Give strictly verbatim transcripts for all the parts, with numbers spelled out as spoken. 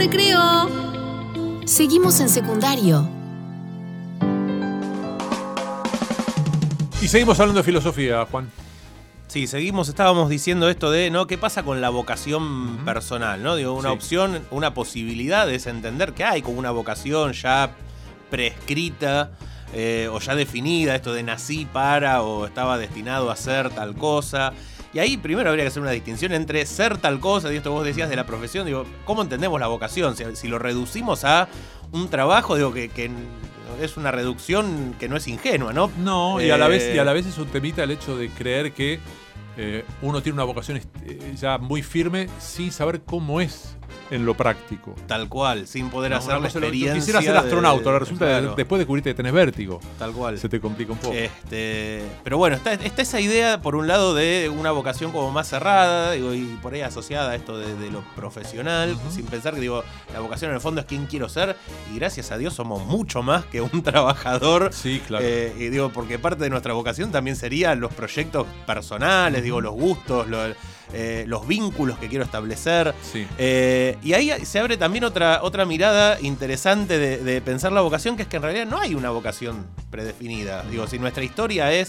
recreo. Seguimos en secundario. Y seguimos hablando de filosofía, Juan. Sí, seguimos, estábamos diciendo esto de, ¿no? ¿Qué pasa con la vocación Uh-huh. personal? ¿No? Digo, una Sí. opción, una posibilidad es entender que hay como una vocación ya prescrita eh, o ya definida, esto de nací para o estaba destinado a ser tal cosa. Y ahí primero habría que hacer una distinción entre ser tal cosa, y esto vos decías de la profesión, digo, ¿cómo entendemos la vocación? Si, si lo reducimos a un trabajo, digo, que, que es una reducción que no es ingenua, ¿no? No, y a la Eh, vez y a la vez es un temita el hecho de creer que eh, uno tiene una vocación eh, ya muy firme sin saber cómo es en lo práctico. Tal cual, sin poder No, hacer una la cosa, lo- experiencia. Yo quisiera ser astronauta, de- ahora resulta claro, que después descubriste que tenés vértigo. tal cual. Se te complica un poco. Este, pero bueno, está, está esa idea, por un lado, de una vocación como más cerrada, digo, y por ahí asociada a esto de, de lo profesional, Uh-huh. sin pensar que digo, la vocación en el fondo es quién quiero ser, y gracias a Dios somos mucho más que un trabajador. Sí, claro. Eh, y digo, porque parte de nuestra vocación también serían los proyectos personales, digo, los gustos, lo- eh, los vínculos que quiero establecer. Sí. Eh, y ahí se abre también otra, otra mirada interesante de, de pensar la vocación, que es que en realidad no hay una vocación predefinida. Digo, si nuestra historia es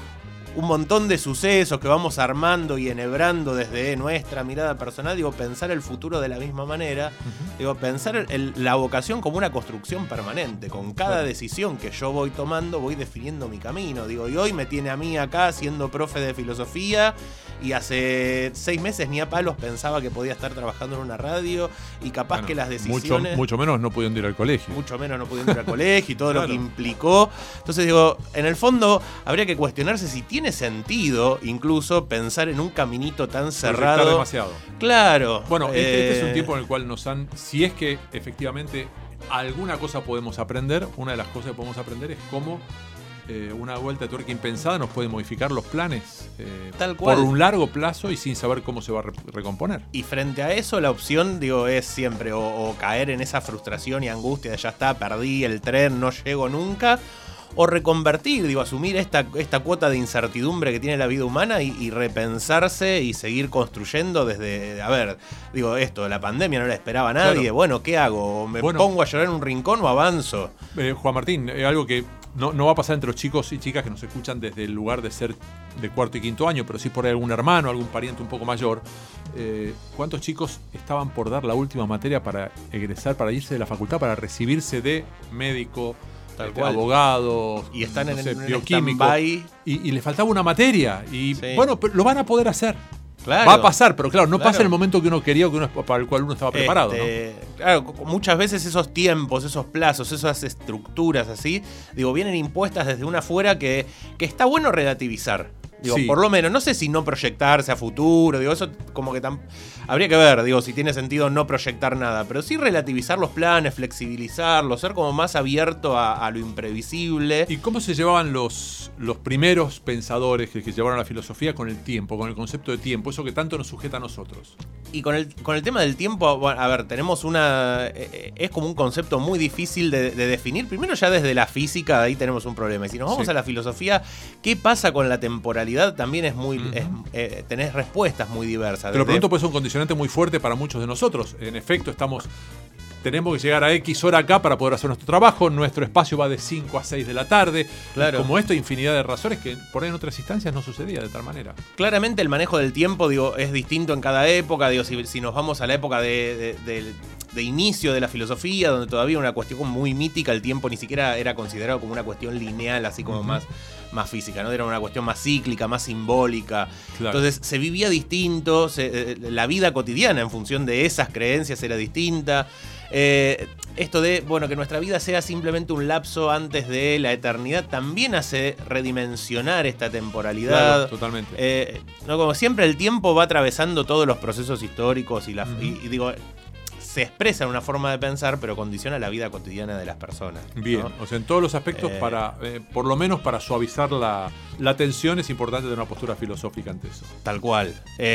un montón de sucesos que vamos armando y enhebrando desde nuestra mirada personal, digo, pensar el futuro de la misma manera, Uh-huh. digo, pensar el- el- la vocación como una construcción permanente. Con cada Claro. decisión que yo voy tomando, voy definiendo mi camino. Digo, y hoy me tiene a mí acá siendo profe de filosofía, y hace seis meses ni a palos pensaba que podía estar trabajando en una radio, y capaz Bueno, que las mucho, decisiones... mucho menos no pudiendo ir al colegio. Mucho menos no pudiendo ir al colegio y todo lo Claro. que implicó. Entonces digo, en el fondo habría que cuestionarse si tiene sentido incluso pensar en un caminito tan Proyectar cerrado. demasiado. Claro. Bueno, este, eh, este es un tiempo en el cual nos han, si es que efectivamente alguna cosa podemos aprender, una de las cosas que podemos aprender es cómo eh, una vuelta de tuerca impensada nos puede modificar los planes eh, Tal cual. por un largo plazo y sin saber cómo se va a re- recomponer. Y frente a eso, la opción, digo, es siempre o, o caer en esa frustración y angustia de ya está, perdí el tren, no llego nunca. O reconvertir, digo, asumir esta, esta cuota de incertidumbre que tiene la vida humana y, y repensarse y seguir construyendo desde, a ver, digo, esto, la pandemia no la esperaba nadie, Claro. bueno, ¿qué hago? ¿O ¿Me Bueno. pongo a llorar en un rincón o avanzo? Eh, Juan Martín, eh, algo que no, no va a pasar entre los chicos y chicas que nos escuchan desde el lugar de ser de cuarto y quinto año, pero sí por ahí algún hermano, algún pariente un poco mayor. Eh, ¿Cuántos chicos estaban por dar la última materia para egresar, para irse de la facultad, para recibirse de médico, Tal este, cual. abogado, Y están no en, sé, en un bioquímico? stand-by. Y, y le faltaba una materia. Y Sí. bueno, pero lo van a poder hacer. Claro. Va a pasar, pero claro, no Claro. pasa en el momento que uno quería o que uno, para el cual uno estaba preparado. Este, Claro, co- muchas veces esos tiempos, esos plazos, esas estructuras así, digo, vienen impuestas desde una afuera que, que está bueno relativizar. Digo, Sí. por lo menos, no sé si no proyectarse a futuro, digo, eso como que tam- habría que ver, digo, si tiene sentido no proyectar nada, pero sí relativizar los planes, flexibilizarlos, ser como más abierto a, a lo imprevisible. ¿Y cómo se llevaban los, los primeros pensadores que, que llevaron la filosofía con el tiempo, con el concepto de tiempo, eso que tanto nos sujeta a nosotros? Y con el, con el tema del tiempo, bueno, a ver, tenemos una... eh, es como un concepto muy difícil de, de definir. Primero ya desde la física, ahí tenemos un problema. Y si nos vamos Sí. a la filosofía, ¿qué pasa con la temporalidad? También es muy... Ujú. es, eh, tenés respuestas muy diversas. Te lo Desde- pregunto, pues es un condicionante muy fuerte para muchos de nosotros. En efecto, estamos... Tenemos que llegar a X hora acá para poder hacer nuestro trabajo. Nuestro espacio va de cinco a seis de la tarde. Claro. Y como esto, infinidad de razones que por ahí en otras instancias no sucedía de tal manera. Claramente el manejo del tiempo, digo, es distinto en cada época. Digo, si, si nos vamos a la época de, de- de- de inicio de la filosofía, donde todavía una cuestión muy mítica, el tiempo ni siquiera era considerado como una cuestión lineal, así como Ujú. más, más física, ¿no? Era una cuestión más cíclica, más simbólica. Claro. Entonces se vivía distinto, se- eh, la vida cotidiana en función de esas creencias era distinta. Eh, esto de, bueno, que nuestra vida sea simplemente un lapso antes de la eternidad también hace redimensionar esta temporalidad. Claro, totalmente. Eh, no, como siempre el tiempo va atravesando todos los procesos históricos y, la, Ujú. y, y digo, se expresa en una forma de pensar, pero condiciona la vida cotidiana de las personas. Bien, ¿no? o sea, en todos los aspectos, Eh. para eh, por lo menos para suavizar la, la tensión, es importante tener una postura filosófica ante eso. Tal cual.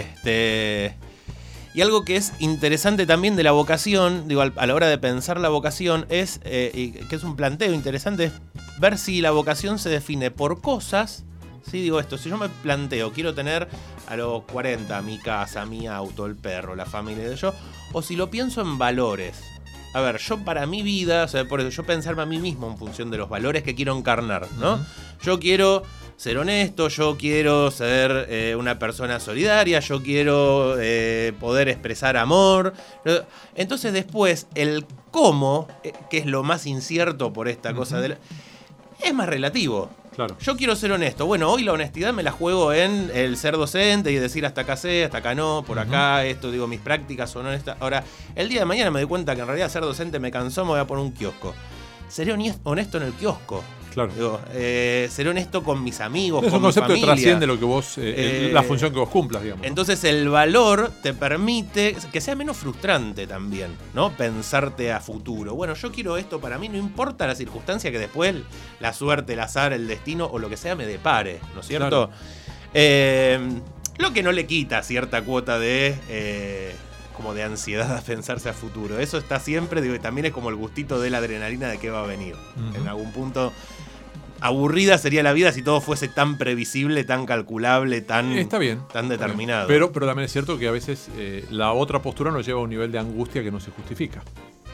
Este. Y algo que es interesante también de la vocación, digo, al- a la hora de pensar la vocación, es, eh, y que es un planteo interesante, es ver si la vocación se define por cosas. Sí, digo esto, si yo me planteo, quiero tener a los cuarenta, mi casa, mi auto, el perro, la familia de yo, o si lo pienso en valores. A ver, yo para mi vida, o sea, por eso yo pensarme a mí mismo en función de los valores que quiero encarnar, ¿no? Uh-huh. Yo quiero ser honesto, yo quiero ser eh, una persona solidaria, yo quiero eh, poder expresar amor. Entonces después, el cómo, eh, que es lo más incierto por esta uh-huh. cosa, de la, es más relativo. Claro. Yo quiero ser honesto. Bueno, hoy la honestidad me la juego en el ser docente y decir hasta acá sé, hasta acá no, por uh-huh. acá esto, digo, mis prácticas son honestas. Ahora, el día de mañana me doy cuenta que en realidad ser docente me cansó, me voy a poner un kiosco. Seré honesto en el kiosco. Claro. Digo, eh, seré honesto con mis amigos, es con un concepto mi familia. que trasciende lo que vos, eh, eh, la función que vos cumplas, digamos. Entonces el valor te permite que sea menos frustrante también, ¿no? Pensarte a futuro. Bueno, yo quiero esto para mí, no importa la circunstancia que después la suerte, el azar, el destino o lo que sea me depare, ¿no es cierto? Claro. Eh, lo que no le quita cierta cuota de... Eh, como de ansiedad a pensarse a futuro. Eso está siempre, digo, y también es como el gustito de la adrenalina de qué va a venir. Uh-huh. En algún punto, aburrida sería la vida si todo fuese tan previsible, tan calculable, tan, está bien, tan determinado. Pero, pero también es cierto que a veces eh, la otra postura nos lleva a un nivel de angustia que no se justifica.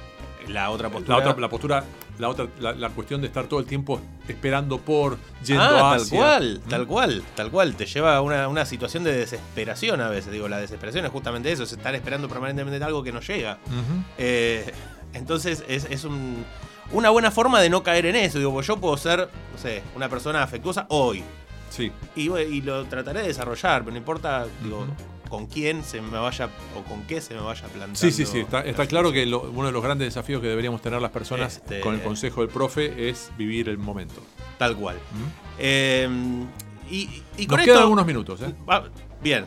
La otra postura. La otra, la postura, la otra, la, la cuestión de estar todo el tiempo esperando por, yendo ah, hacia. tal cual, ¿Mm? tal cual, tal cual. Te lleva a una, una situación de desesperación a veces. Digo, la desesperación es justamente eso, es estar esperando permanentemente algo que no llega. Uh-huh. Eh, entonces es, es un, una buena forma de no caer en eso. Digo, pues yo puedo ser, no sé, una persona afectuosa hoy. Sí. Y, y lo trataré de desarrollar, pero no importa, digo. Uh-huh. con quién se me vaya o con qué se me vaya plantando. Sí, sí, sí. Está, está claro que lo, uno de los grandes desafíos que deberíamos tener las personas este, con el consejo del profe es vivir el momento. Tal cual. ¿Mm? Eh, y, y con Nos esto, quedan algunos minutos. ¿eh? Bien.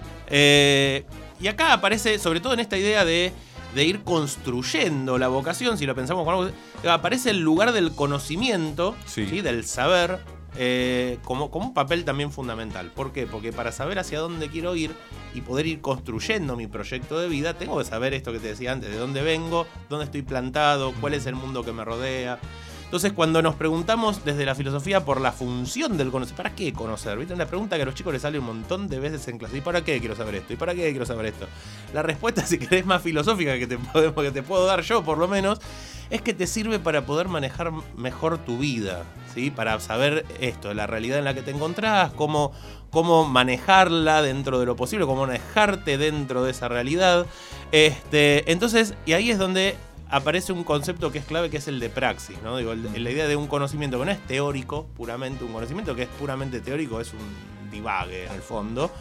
Eh, y acá aparece, sobre todo en esta idea de, de ir construyendo la vocación, si lo pensamos con algo, aparece el lugar del conocimiento, sí. ¿sí? del saber. Eh, como, como un papel también fundamental. ¿Por qué? Porque para saber hacia dónde quiero ir y poder ir construyendo mi proyecto de vida, tengo que saber esto que te decía antes, de dónde vengo, dónde estoy plantado, cuál es el mundo que me rodea. Entonces, cuando nos preguntamos desde la filosofía por la función del conocer, ¿para qué conocer? ¿Viste? Una pregunta que a los chicos les sale un montón de veces en clase. ¿Y para qué quiero saber esto? ¿Y para qué quiero saber esto? La respuesta, si querés, más filosófica que te, podemos, que te puedo dar yo, por lo menos, es que te sirve para poder manejar mejor tu vida, ¿sí? Para saber esto, la realidad en la que te encontrás, cómo, cómo manejarla dentro de lo posible, cómo manejarte dentro de esa realidad. Este, entonces, y ahí es donde aparece un concepto que es clave, que es el de praxis, ¿no? Digo, el, la idea de un conocimiento que no es teórico, puramente, un conocimiento que es puramente teórico, es un divague en el fondo.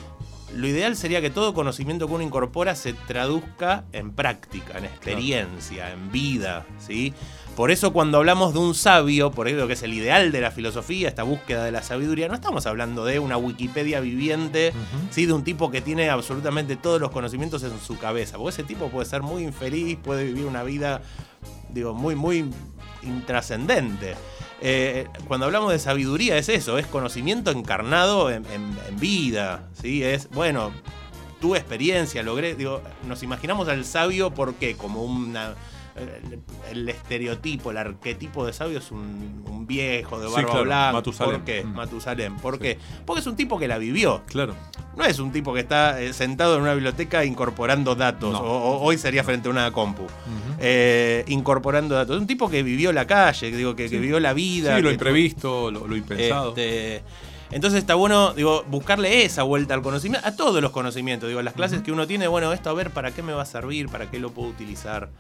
Lo ideal sería que todo conocimiento que uno incorpora se traduzca en práctica, en experiencia, claro. en vida, ¿sí? Por eso cuando hablamos de un sabio, por ejemplo, que es el ideal de la filosofía, esta búsqueda de la sabiduría, no estamos hablando de una Wikipedia viviente, uh-huh. ¿sí? De un tipo que tiene absolutamente todos los conocimientos en su cabeza, porque ese tipo puede ser muy infeliz, puede vivir una vida, digo, muy, muy intrascendente. Eh, cuando hablamos de sabiduría es eso, es conocimiento encarnado en, en, en vida, ¿sí? Es, bueno, tu experiencia, logré, digo, nos imaginamos al sabio, ¿por qué? Como una... El, el estereotipo, el arquetipo de sabio es un, un viejo de barba sí, claro. blanca. Matusalén. ¿Por qué? Mm. Matusalén. ¿Por sí. qué? Porque es un tipo que la vivió. Claro. No es un tipo que está eh, sentado en una biblioteca incorporando datos. No. O, o, hoy sería frente a una compu. Uh-huh. eh, incorporando datos. Es un tipo que vivió la calle, digo, que, sí. que vivió la vida. Sí, lo que, imprevisto, lo, lo impensado. Este, entonces está bueno, digo, buscarle esa vuelta al conocimiento, a todos los conocimientos, digo, las clases uh-huh. que uno tiene, bueno, esto a ver para qué me va a servir, para qué lo puedo utilizar.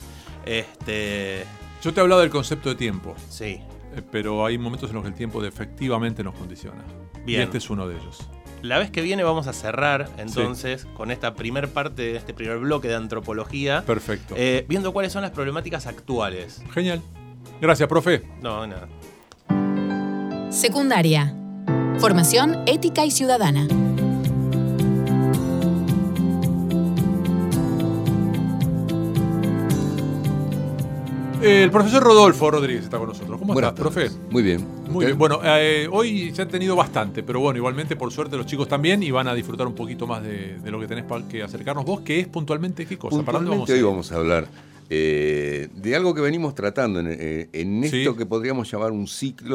Este... Yo te he hablado del concepto de tiempo. Sí. Eh, pero hay momentos en los que el tiempo efectivamente nos condiciona. Bien. Y este es uno de ellos. La vez que viene vamos a cerrar entonces sí. con esta primer parte, de este primer bloque de antropología. Perfecto. Eh, viendo cuáles son las problemáticas actuales. Genial. Gracias, profe. No, nada. Secundaria. Formación ética y ciudadana. El profesor Rodolfo Rodríguez está con nosotros. ¿Cómo Buenas estás, profe? Muy bien. Muy bien. Bueno, eh, hoy se han tenido bastante, pero bueno, igualmente por suerte los chicos también y van a disfrutar un poquito más de, de lo que tenés para que acercarnos vos, que es puntualmente qué cosa. Puntualmente ¿Para dónde hoy vamos vamos a hablar eh, de algo que venimos tratando en, eh, en esto sí. que podríamos llamar un ciclo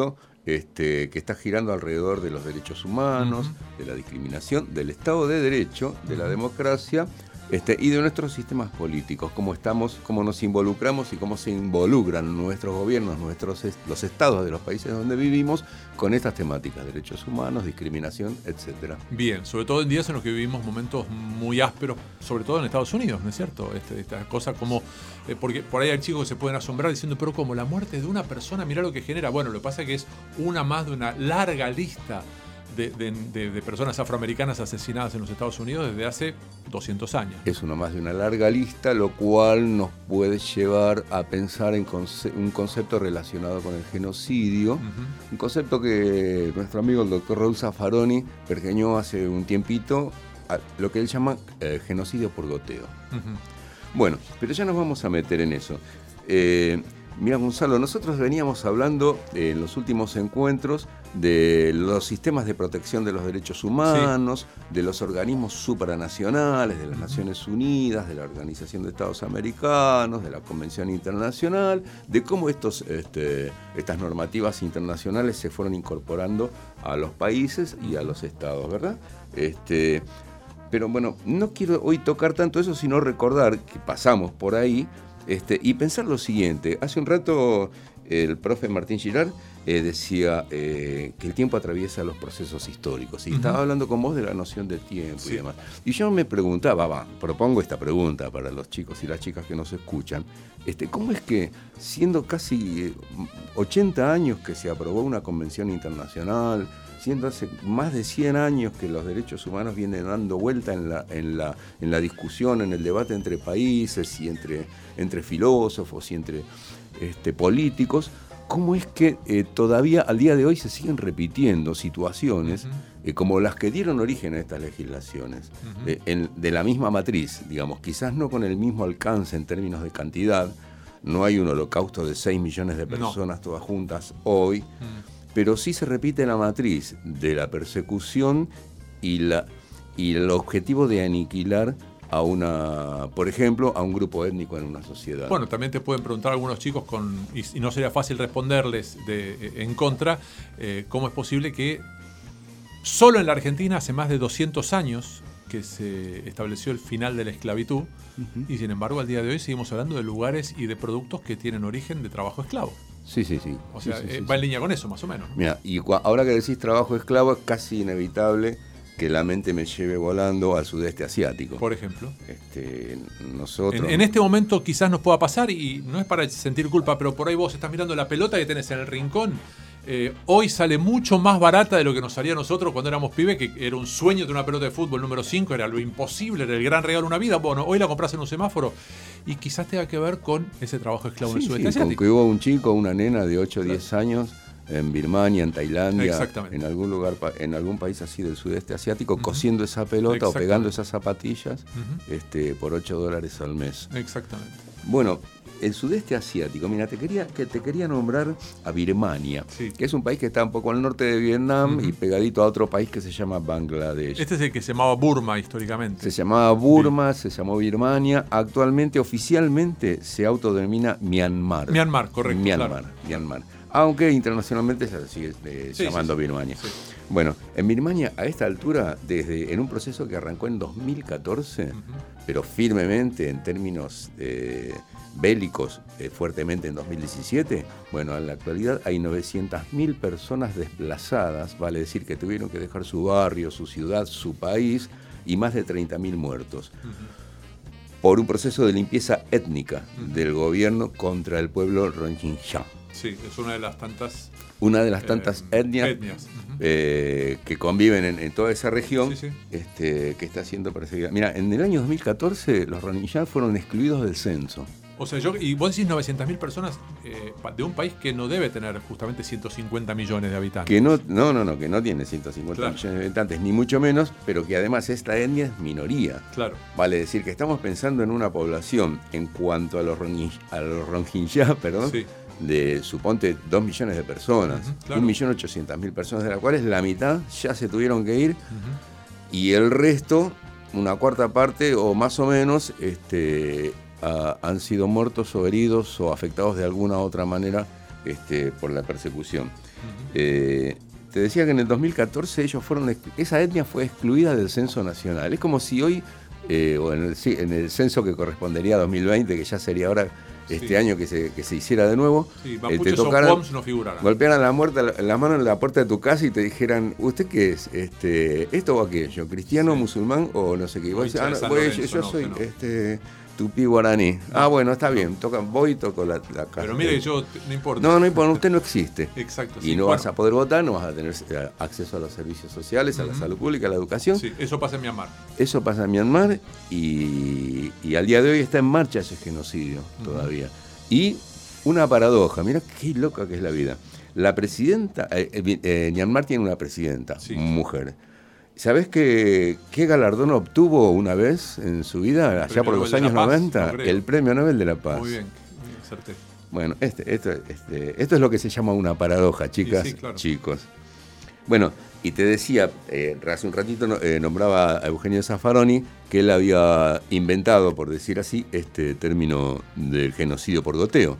este, que está girando alrededor de los derechos humanos, uh-huh. de la discriminación, del Estado de Derecho, de la democracia, Este, y de nuestros sistemas políticos, cómo estamos, cómo nos involucramos y cómo se involucran nuestros gobiernos, nuestros los estados de los países donde vivimos con estas temáticas, derechos humanos, discriminación, etcétera. Bien, sobre todo en días en los que vivimos momentos muy ásperos, sobre todo en Estados Unidos, ¿no es cierto? Este, esta cosa como, eh, porque por ahí hay chicos que se pueden asombrar diciendo, pero como la muerte de una persona, mirá lo que genera. Bueno, lo que pasa es que es una más de una larga lista De, de, de, de personas afroamericanas asesinadas en los Estados Unidos desde hace doscientos años. Es uno más de una larga lista, lo cual nos puede llevar a pensar en conce- un concepto relacionado con el genocidio, uh-huh. un concepto que nuestro amigo el doctor Raúl Zaffaroni pergeñó hace un tiempito, a lo que él llama eh, genocidio por goteo. Uh-huh. Bueno, pero ya nos vamos a meter en eso. Eh, Mira, Gonzalo, nosotros veníamos hablando eh, en los últimos encuentros de los sistemas de protección de los derechos humanos, sí. de los organismos supranacionales, de las Naciones Unidas, de la Organización de Estados Americanos, de la Convención Internacional, de cómo estos, este, estas normativas internacionales se fueron incorporando a los países y a los estados, ¿verdad? Este, pero bueno, no quiero hoy tocar tanto eso, sino recordar que pasamos por ahí. Este, y pensar lo siguiente, hace un rato el profe Martín Girard eh, decía eh, que el tiempo atraviesa los procesos históricos y uh-huh. estaba hablando con vos de la noción de tiempo sí. y demás. Y yo me preguntaba, va, propongo esta pregunta para los chicos y las chicas que nos escuchan, este, ¿cómo es que siendo casi ochenta años que se aprobó una convención internacional, siendo hace más de cien años que los derechos humanos vienen dando vuelta en la, en la, en la discusión, en el debate entre países y entre, entre filósofos y entre este, políticos, ¿cómo es que eh, todavía al día de hoy se siguen repitiendo situaciones uh-huh. eh, como las que dieron origen a estas legislaciones, uh-huh. eh, en, de la misma matriz, digamos, quizás no con el mismo alcance en términos de cantidad, no hay un holocausto de seis millones de personas no. todas juntas hoy, uh-huh. pero sí se repite la matriz de la persecución y, la, y el objetivo de aniquilar a una, por ejemplo, a un grupo étnico en una sociedad. Bueno, también te pueden preguntar algunos chicos, con y, y no sería fácil responderles de, en contra, eh, cómo es posible que solo en la Argentina hace más de doscientos años que se estableció el final de la esclavitud uh-huh. y sin embargo al día de hoy seguimos hablando de lugares y de productos que tienen origen de trabajo esclavo. Sí, sí, sí. O sea, sí, sí, eh, sí, va sí. en línea con eso, más o menos, ¿no? Mira, y cu- ahora que decís trabajo esclavo, es casi inevitable que la mente me lleve volando al sudeste asiático. Por ejemplo. Este, nosotros... En, en este momento quizás nos pueda pasar, y no es para sentir culpa, pero por ahí vos estás mirando la pelota que tenés en el rincón. Eh, hoy sale mucho más barata de lo que nos salía a nosotros cuando éramos pibes, que era un sueño de una pelota de fútbol número cinco, era lo imposible, era el gran regalo de una vida. Bueno, hoy la compras en un semáforo y quizás tenga que ver con ese trabajo esclavo sí, en el sudeste sí, asiático. Con que hubo un chico, una nena de ocho o diez años en Birmania, en Tailandia, en algún lugar, en algún país así del sudeste asiático, uh-huh. cosiendo esa pelota o pegando esas zapatillas uh-huh. este, por ocho dólares al mes. Exactamente. Bueno, el sudeste asiático, mira, te quería, que te quería nombrar a Birmania, sí. que es un país que está un poco al norte de Vietnam uh-huh. y pegadito a otro país que se llama Bangladesh. Este es el que se llamaba Burma históricamente. Se llamaba Burma, sí. se llamó Birmania. Actualmente, oficialmente, se autodenomina Myanmar. Myanmar, correcto. Myanmar, claro. Myanmar. Aunque internacionalmente se sigue eh, sí, llamando sí, sí. Birmania. Sí. Bueno, en Birmania, a esta altura, desde en un proceso que arrancó en dos mil catorce, uh-huh. pero firmemente en términos eh, bélicos, eh, fuertemente en dos mil diecisiete, bueno, en la actualidad hay novecientas mil personas desplazadas, vale decir que tuvieron que dejar su barrio, su ciudad, su país, y más de treinta mil muertos. Uh-huh. Por un proceso de limpieza étnica uh-huh. del gobierno contra el pueblo Rohingya. Sí, es una de las tantas... Una de las tantas eh, etnias, etnias. Uh-huh. eh, que conviven en, en toda esa región sí, sí. Este, que está siendo perseguida. Mira, en el año dos mil catorce los Rohingya fueron excluidos del censo. O sea, yo y vos decís novecientas mil personas eh, de un país que no debe tener justamente ciento cincuenta millones de habitantes. Que no, no, no, no, que no tiene ciento cincuenta claro. millones de habitantes, ni mucho menos, pero que además esta etnia es minoría. Claro. Vale decir que estamos pensando en una población, en cuanto a los Rohingya, a los Rohingya perdón, sí. de, suponte, dos millones de personas, uh-huh, claro. un millón ochocientas mil personas, de las cuales la mitad ya se tuvieron que ir, uh-huh. y el resto, una cuarta parte o más o menos, este... Uh, han sido muertos o heridos o afectados de alguna otra manera este, por la persecución. Eh, te decía que en el dos mil catorce ellos fueron, esa etnia fue excluida del censo nacional. Es como si hoy, eh, o en el, en el censo que correspondería a dos mil veinte, que ya sería ahora este sí. año que se, que se hiciera de nuevo, sí, eh, te tocaran, no figuraran. Golpearan la, muerte, la, la mano en la puerta de tu casa y te dijeran, ¿usted qué es? Este, ¿Esto o aquello? ¿Cristiano, sí. musulmán o no sé qué? Vos decís, ah, no, voy, yo, yo no, soy... No. Este, tupí guaraní. No. Ah, bueno, está bien. Toca, voy y toco la, la casa. Pero mire, yo no importa. No, no importa, usted no existe. Exacto. Y sí, no bueno. vas a poder votar, no vas a tener acceso a los servicios sociales, uh-huh. a la salud pública, a la educación. Sí, eso pasa en Myanmar. Eso pasa en Myanmar y, y al día de hoy está en marcha ese genocidio uh-huh. todavía. Y una paradoja, mira qué loca que es la vida. La presidenta, eh, eh, Myanmar tiene una presidenta, sí. mujer. ¿Sabés qué, qué galardón obtuvo una vez en su vida, allá por los años noventa? No el Premio Nobel de la Paz. Muy bien, acerté. Bueno, este, esto, este, esto es lo que se llama una paradoja, chicas, sí, sí, claro. chicos. Bueno, y te decía, eh, hace un ratito eh, nombraba a Eugenio Zaffaroni, que él había inventado, por decir así, este término del genocidio por goteo.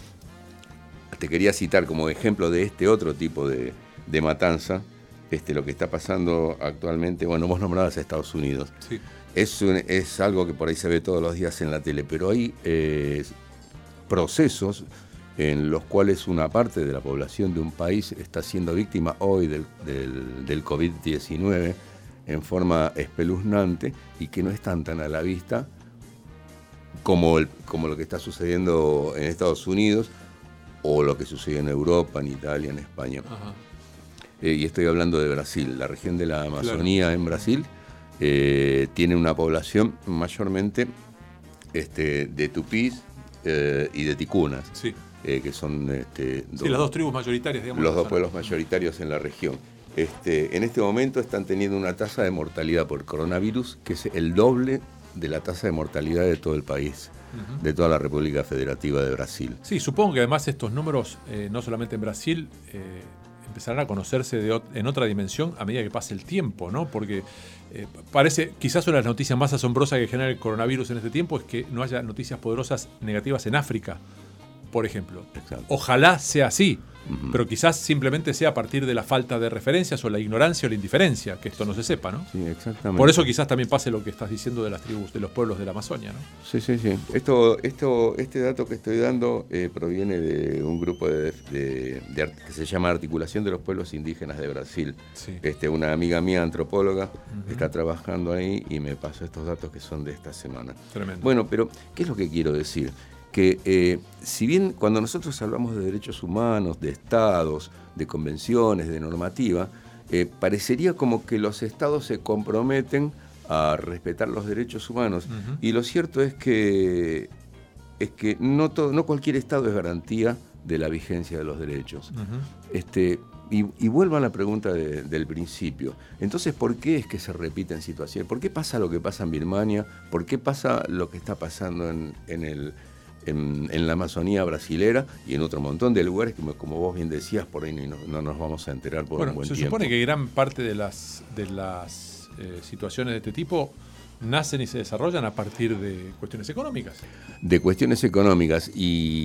Uh-huh. Te quería citar como ejemplo de este otro tipo de, de matanza. Este, lo que está pasando actualmente, bueno, vos nombrabas a Estados Unidos. Sí. Es, un, es algo que por ahí se ve todos los días en la tele, pero hay eh, procesos en los cuales una parte de la población de un país está siendo víctima hoy del, del, del covid diecinueve en forma espeluznante y que no están tan a la vista como, el, como lo que está sucediendo en Estados Unidos o lo que sucede en Europa, en Italia, en España. Ajá. Eh, y estoy hablando de Brasil. La región de la Amazonía claro. en Brasil eh, tiene una población mayormente este, de tupís eh, y de ticunas, sí. eh, que son este, sí, dos, las dos tribus mayoritarias, digamos. Los dos pueblos mayoritarios en la región. Este, en este momento están teniendo una tasa de mortalidad por coronavirus que es el doble de la tasa de mortalidad de todo el país, uh-huh. de toda la República Federativa de Brasil. Sí, supongo que además estos números, eh, no solamente en Brasil, eh, empezarán a conocerse de ot- en otra dimensión a medida que pase el tiempo, ¿no? Porque eh, parece, quizás una de las noticias más asombrosas que genera el coronavirus en este tiempo es que no haya noticias poderosas negativas en África, por ejemplo. Exacto. Ojalá sea así, uh-huh. pero quizás simplemente sea a partir de la falta de referencias o la ignorancia o la indiferencia, que esto no se sepa, ¿no? Sí, exactamente. Por eso quizás también pase lo que estás diciendo de las tribus, de los pueblos de la Amazonia, ¿no? Sí, sí, sí. Esto, esto, este dato que estoy dando eh, proviene de un grupo de, de, de art- que se llama Articulación de los Pueblos Indígenas de Brasil. Sí. Este, una amiga mía, antropóloga, uh-huh. está trabajando ahí y me pasó estos datos que son de esta semana. Tremendo. Bueno, pero ¿qué es lo que quiero decir? Que eh, si bien cuando nosotros hablamos de derechos humanos, de estados, de convenciones, de normativa, eh, parecería como que los estados se comprometen a respetar los derechos humanos. Uh-huh. Y lo cierto es que, es que no, todo, no cualquier estado es garantía de la vigencia de los derechos. Uh-huh. Este, y, y vuelvo a la pregunta de, del principio. Entonces, ¿por qué es que se repiten situaciones? ¿Por qué pasa lo que pasa en Birmania? ¿Por qué pasa lo que está pasando en, en el... En, en la Amazonía brasilera y en otro montón de lugares que, como vos bien decías, por ahí no, no nos vamos a enterar por bueno, un buen se tiempo. Se supone que gran parte de las, de las eh, situaciones de este tipo nacen y se desarrollan a partir de cuestiones económicas. De cuestiones económicas,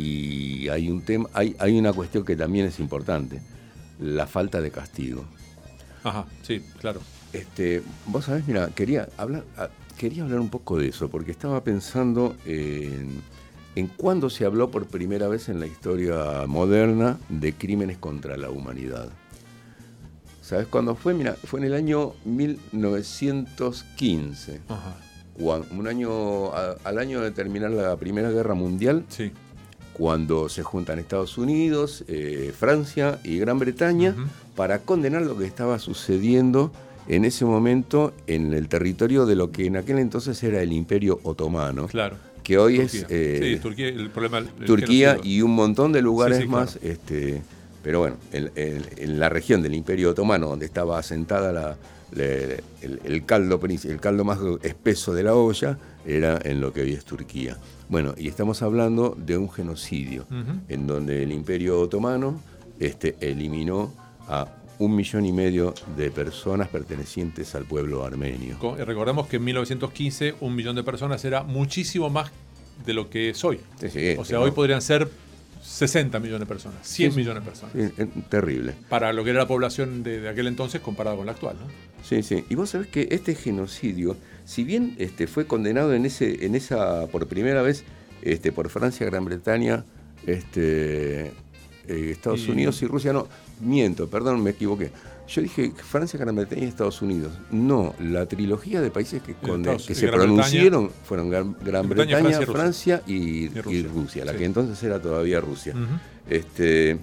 y hay un tema, hay, hay una cuestión que también es importante, la falta de castigo. Ajá, sí, claro. Este, vos sabés, mira, quería hablar, quería hablar un poco de eso, porque estaba pensando en... en cuándo se habló por primera vez en la historia moderna de crímenes contra la humanidad. ¿Sabes cuándo fue? Mira, fue en el año mil novecientos quince. Ajá. Cuando, un año, a, al año de terminar la Primera Guerra Mundial, sí. cuando se juntan Estados Unidos, eh, Francia y Gran Bretaña uh-huh. para condenar lo que estaba sucediendo en ese momento en el territorio de lo que en aquel entonces era el Imperio Otomano. Claro. Que hoy Turquía. es eh, sí, Turquía, el problema, el Turquía y un montón de lugares sí, sí, más, claro. este, pero bueno, en, en, en la región del Imperio Otomano, donde estaba asentada la, la, el, el, caldo, el caldo más espeso de la olla, era en lo que hoy es Turquía. Bueno, y estamos hablando de un genocidio, uh-huh. en donde el Imperio Otomano este, eliminó a un millón y medio de personas pertenecientes al pueblo armenio. Recordemos que en mil novecientos quince un millón de personas era muchísimo más de lo que es hoy. Sí, sí, o sea, no. hoy podrían ser sesenta millones de personas, cien Sí, millones de personas. Sí, eh, terrible. Para lo que era la población de, de aquel entonces comparado con la actual, ¿no? Sí, sí. Y vos sabés que este genocidio, si bien este, fue condenado en ese, en esa, por primera vez, este, por Francia, Gran Bretaña, este, eh, Estados y... Unidos y Rusia, no, miento, perdón, me equivoqué. Yo dije Francia, Gran Bretaña y Estados Unidos. No, la trilogía de países que, con, Estados, que se Gran pronunciaron Bretaña, fueron Gran, Gran Bretaña, Bretaña, Francia, Francia y, y Rusia, y Rusia, la sí. que entonces era todavía Rusia. Uh-huh. Este,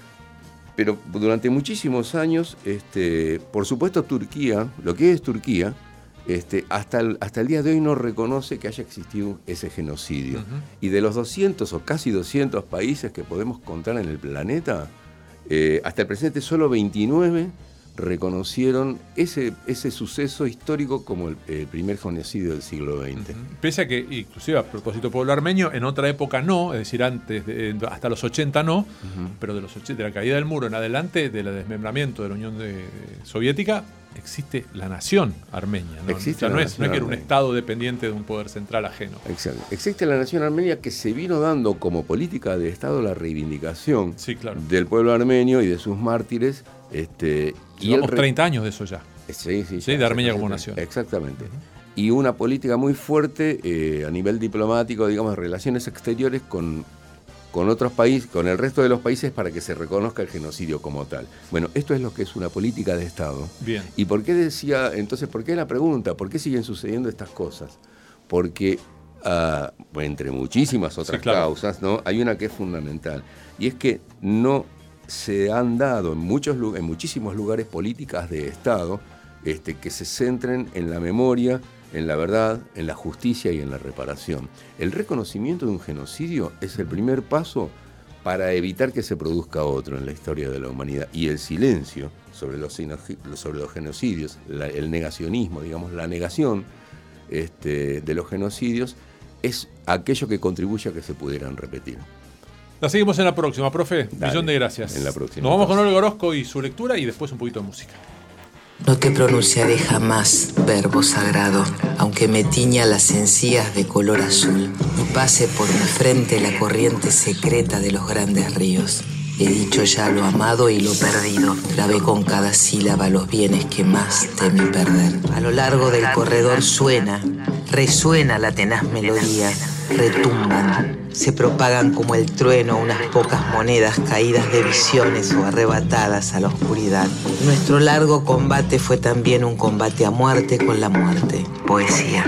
pero durante muchísimos años, este, por supuesto Turquía, lo que es Turquía, este, hasta, el, hasta el día de hoy no reconoce que haya existido ese genocidio. Uh-huh. Y de los doscientos o casi doscientos países que podemos contar en el planeta, eh, hasta el presente solo veintinueve reconocieron ese, ese suceso histórico como el, el primer genocidio del siglo veinte. Uh-huh. Pese a que, inclusive a propósito del pueblo armenio, en otra época no, es decir, antes de, hasta los ochenta no, uh-huh. pero de, los ochenta, de la caída del muro en adelante, del desmembramiento de la Unión de, de Soviética, existe la nación armenia. ¿no? Existe o sea, no, es, no es que era un armenia. Estado dependiente de un poder central ajeno. Exacto. Existe la nación armenia que se vino dando como política de Estado la reivindicación sí, claro. del pueblo armenio y de sus mártires. Este, y Llevamos el re... treinta años de eso ya. Sí, sí, sí, de Armenia como nación. Exactamente. Uh-huh. Y una política muy fuerte eh, a nivel diplomático, digamos, de relaciones exteriores con, con otros países, con el resto de los países para que se reconozca el genocidio como tal. Bueno, esto es lo que es una política de Estado. Bien. ¿Y por qué decía, entonces, por qué la pregunta? ¿Por qué siguen sucediendo estas cosas? Porque, uh, entre muchísimas otras sí, claro. causas, ¿no? Hay una que es fundamental. Y es que no se han dado en, muchos, en muchísimos lugares políticas de Estado este, que se centren en la memoria, en la verdad, en la justicia y en la reparación. El reconocimiento de un genocidio es el primer paso para evitar que se produzca otro en la historia de la humanidad. Y el silencio sobre los, sobre los genocidios, la, el negacionismo, digamos, la negación este, de los genocidios, es aquello que contribuye a que se pudieran repetir. La seguimos en la próxima, profe. Dale, millón de gracias. En la próxima. Nos vamos con Olga Orozco y su lectura y después un poquito de música. No te pronunciaré jamás, verbo sagrado, aunque me tiña las encías de color azul y pase por mi frente la corriente secreta de los grandes ríos. He dicho ya lo amado y lo perdido, grabé con cada sílaba los bienes que más temí perder. A lo largo del corredor suena, resuena la tenaz melodía, retumban, se propagan como el trueno unas pocas monedas caídas de visiones o arrebatadas a la oscuridad. Nuestro largo combate fue también un combate a muerte con la muerte. Poesía.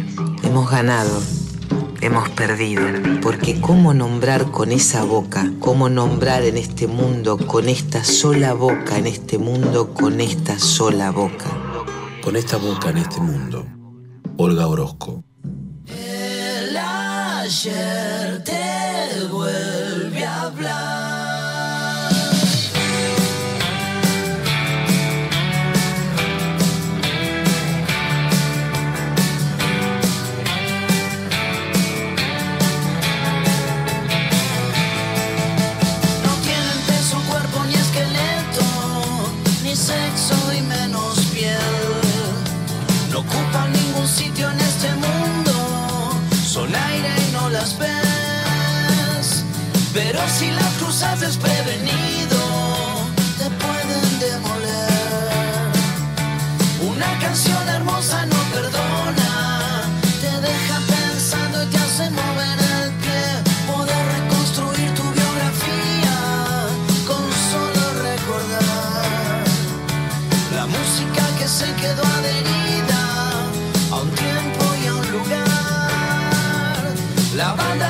Hemos ganado. Hemos perdido, porque ¿cómo nombrar con esa boca? ¿Cómo nombrar en este mundo con esta sola boca? En este mundo con esta sola boca. Con esta boca en este mundo. Olga Orozco. El ayer te vuelve a hablar. Sexo y menos piel, no ocupan ningún sitio en este mundo, son aire y no las ves, pero si las cruzas desprevenido, te pueden demoler. Una canción hermosa no perdona, te deja pensando y te hace mover el pie, poder reconstruir tu biografía con solo recordar. La música que se quedó adherida a un tiempo y a un lugar. La banda